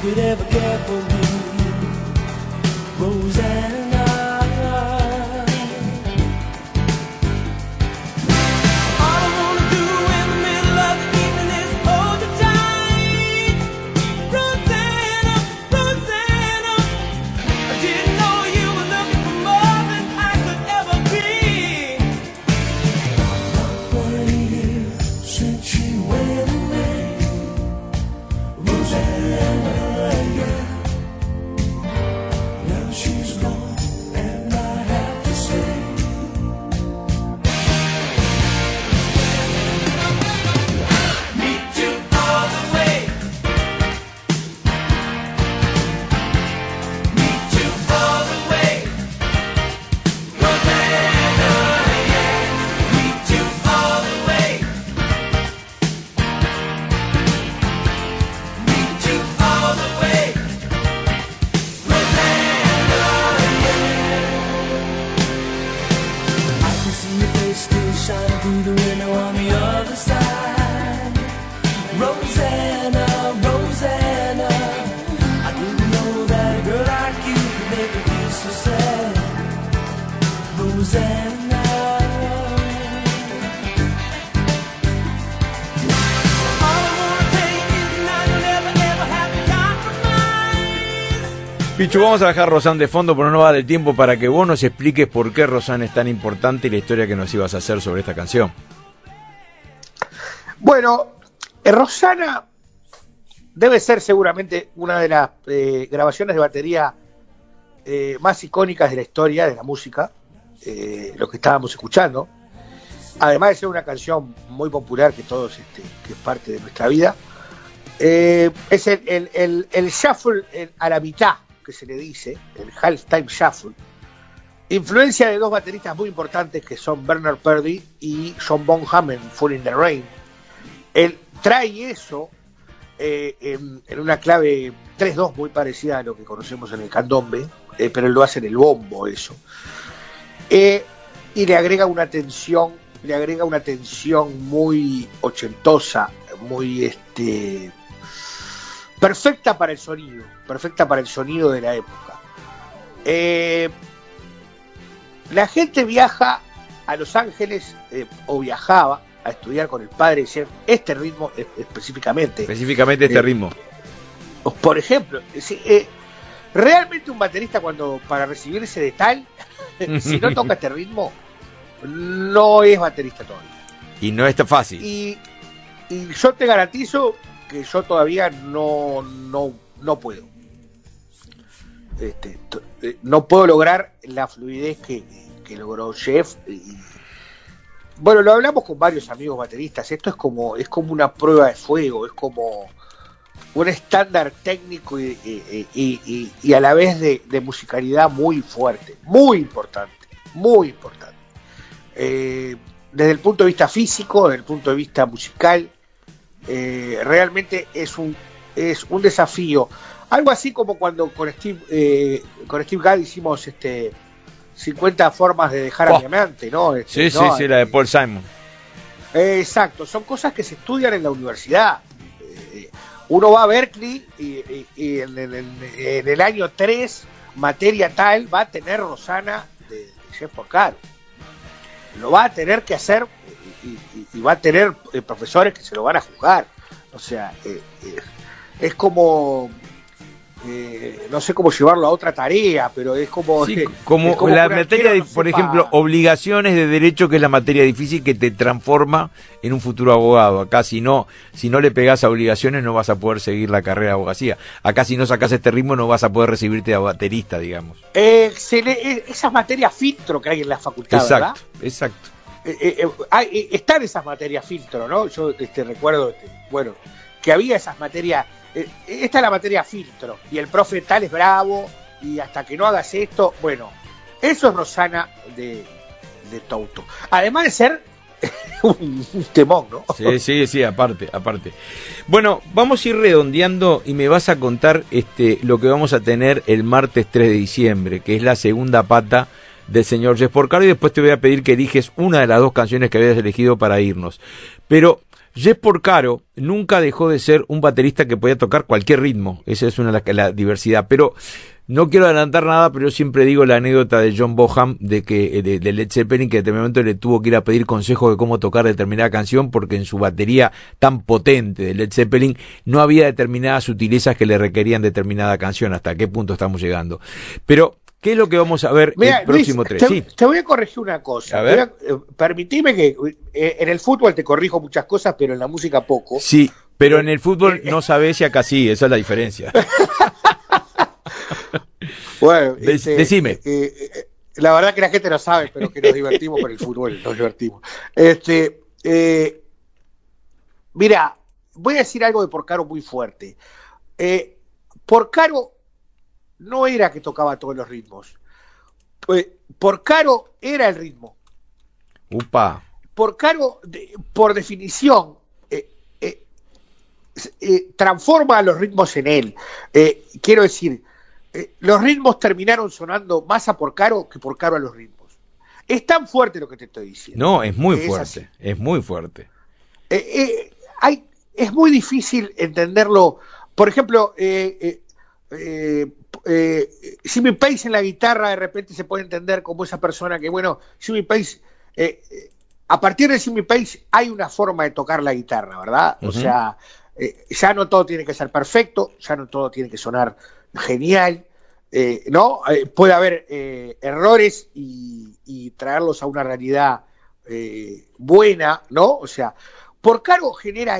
could ever care for me, Rosanna. Pichu, vamos a dejar Rosanne de fondo, pero no va a dar el tiempo para que vos nos expliques por qué Rosanne es tan importante y la historia que nos ibas a hacer sobre esta canción. Bueno, Rosanna debe ser seguramente una de las grabaciones de batería más icónicas de la historia de la música, lo que estábamos escuchando. Además de ser una canción muy popular que todos, que es parte de nuestra vida, es el shuffle a la mitad, que se le dice, el halftime shuffle, influencia de dos bateristas muy importantes que son Bernard Purdie y John Bonham en Fall in the Rain. Él trae eso en una clave 3/2 muy parecida a lo que conocemos en el candombe, pero él lo hace en el bombo eso, y le agrega una tensión muy ochentosa, muy perfecta para el sonido de la época. La gente viaja a Los Ángeles, o viajaba a estudiar con el padre Jeff este ritmo específicamente este ritmo. Por ejemplo, realmente un baterista para recibirse de tal, si no toca este ritmo, no es baterista todavía. Y no está fácil. Y yo te garantizo que yo todavía no puedo. No puedo lograr la fluidez que logró Jeff. Bueno, lo hablamos con varios amigos bateristas. Esto es como una prueba de fuego, es como un estándar técnico y a la vez de musicalidad muy fuerte, muy importante. Desde el punto de vista físico, desde el punto de vista musical, realmente es un desafío. Algo así como cuando con Steve Gadd hicimos 50 formas de dejar a mi amante, ¿no? Sí, la de Paul Simon. Exacto, son cosas que se estudian en la universidad. Uno va a Berkeley y en el año 3, materia tal, va a tener Rosanna de Jeff Porcaro. Lo va a tener que hacer y va a tener profesores que se lo van a juzgar. O sea, es como... no sé cómo llevarlo a otra tarea, pero es como... Sí, como la materia, por ejemplo, obligaciones de derecho, que es la materia difícil que te transforma en un futuro abogado. Acá si no le pegás a obligaciones no vas a poder seguir la carrera de abogacía. Acá si no sacás este ritmo no vas a poder recibirte de baterista, digamos. Esas materias filtro que hay en la facultad, ¿verdad? Exacto. Están esas materias filtro, ¿no? Yo recuerdo, que había esas materias... esta es la materia filtro y el profe tal es bravo y hasta que no hagas esto, eso es Rosanna de Toto, además de ser un temón, ¿no? Sí, aparte. Bueno, vamos a ir redondeando y me vas a contar lo que vamos a tener el martes 3 de diciembre, que es la segunda pata del señor Jeff Porcaro, y después te voy a pedir que eliges una de las dos canciones que habías elegido para irnos. Pero Jess Porcaro nunca dejó de ser un baterista que podía tocar cualquier ritmo. Esa es una de la diversidad. Pero no quiero adelantar nada, pero yo siempre digo la anécdota de John Bonham de Led Zeppelin, que en determinado momento le tuvo que ir a pedir consejos de cómo tocar determinada canción, porque en su batería tan potente de Led Zeppelin no había determinadas sutilezas que le requerían determinada canción. ¿Hasta qué punto estamos llegando? Pero ¿qué es lo que vamos a ver el próximo Luis, 3? Te voy a corregir una cosa. A ver. Permitime que en el fútbol te corrijo muchas cosas, pero en la música poco. Sí, pero en el fútbol no sabés si acá sí, esa es la diferencia. Bueno, decime. La verdad que la gente no sabe, pero que nos divertimos con el fútbol, nos divertimos. Mira, voy a decir algo de Porcaro muy fuerte. Porcaro no era que tocaba todos los ritmos. Porcaro era el ritmo. Upa. Porcaro, por definición, transforma los ritmos en él. Quiero decir, los ritmos terminaron sonando más a Porcaro que Porcaro a los ritmos. Es tan fuerte lo que te estoy diciendo. No, es muy fuerte, es muy fuerte. Es muy difícil entenderlo. Por ejemplo, Jimmy Page en la guitarra de repente se puede entender como esa persona que, bueno, Jimmy Page, a partir de Jimmy Page hay una forma de tocar la guitarra, ¿verdad? O sea, ya no todo tiene que ser perfecto, ya no todo tiene que sonar genial, ¿no? Puede haber errores y traerlos a una realidad buena, ¿no? O sea, Porcaro genera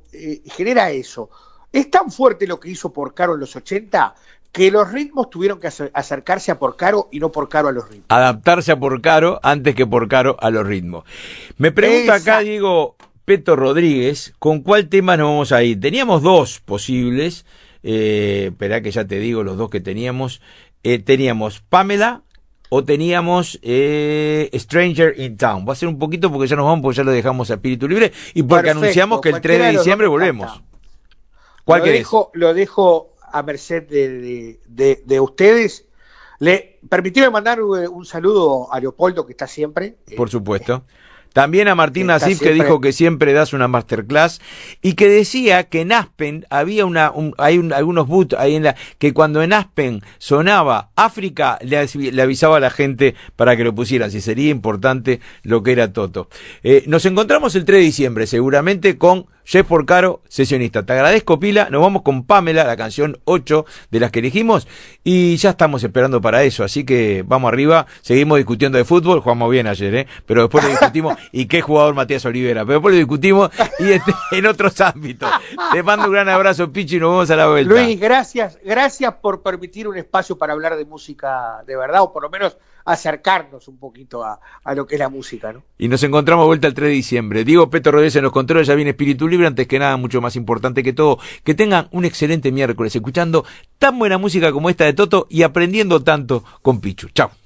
eso. Es tan fuerte lo que hizo Porcaro en los 80 que los ritmos tuvieron que acercarse a Porcaro y no Porcaro a los ritmos. Adaptarse a Porcaro antes que Porcaro a los ritmos. Me pregunta acá, Diego Peto Rodríguez, ¿con cuál tema nos vamos a ir? Teníamos dos posibles, esperá que ya te digo los dos que teníamos. Teníamos Pamela o teníamos Stranger in Town. Va a ser un poquito porque ya nos vamos, porque ya lo dejamos a espíritu libre y porque anunciamos que el 3 de diciembre volvemos. ¿Cuál querés? Lo dejo a merced de ustedes. Permitime mandar un saludo a Leopoldo, que está siempre. Por supuesto. También a Martín Nasif, que dijo que siempre das una masterclass y que decía que en Aspen había algunos boots ahí que cuando en Aspen sonaba África le avisaba a la gente para que lo pusieran, si sería importante lo que era Toto. Nos encontramos el 3 de diciembre seguramente con Jess Porcaro, sesionista. Te agradezco, Pila. Nos vamos con Pamela, la canción 8 de las que elegimos, y ya estamos esperando para eso, así que vamos arriba. Seguimos discutiendo de fútbol, jugamos bien ayer, pero después lo discutimos, y qué jugador Matías Olivera, pero después lo discutimos y en otros ámbitos. Te mando un gran abrazo, Pichi, y nos vemos a la vuelta. Luis, gracias por permitir un espacio para hablar de música de verdad, o por lo menos acercarnos un poquito a lo que es la música, ¿no? Y nos encontramos vuelta el 3 de diciembre. Diego Peto Rodríguez en los controles, ya viene Espíritu Libre. Antes que nada, mucho más importante que todo, que tengan un excelente miércoles escuchando tan buena música como esta de Toto y aprendiendo tanto con Pichu. Chao.